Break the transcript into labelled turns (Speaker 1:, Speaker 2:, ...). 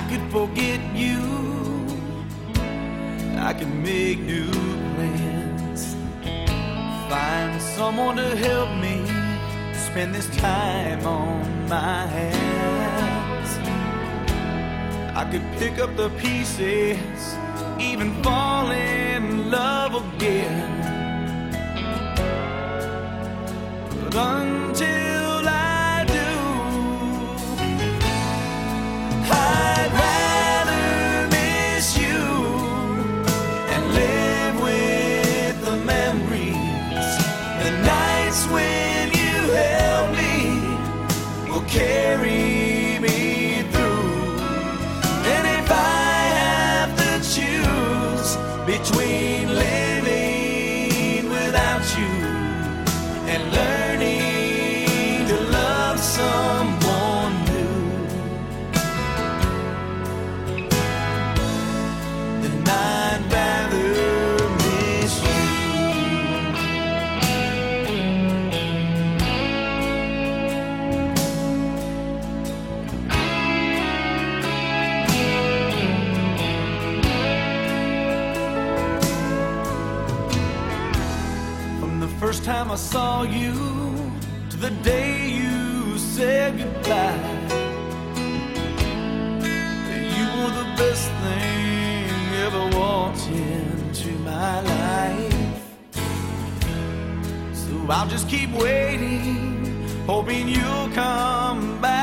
Speaker 1: could forget you, I could make new plans, find someone to help me spend this time on my hands. I could pick up the pieces, even fall in love again. But until I do, I'd rather miss you and live with the memories. The nights when you held me will carry me through. And if I have to choose between living without you and learning to love someone new, then I'd rather miss you. From the first time I saw you to the day you said goodbye, you were the best thing ever walked into my life. So I'll just keep waiting, hoping you'll come back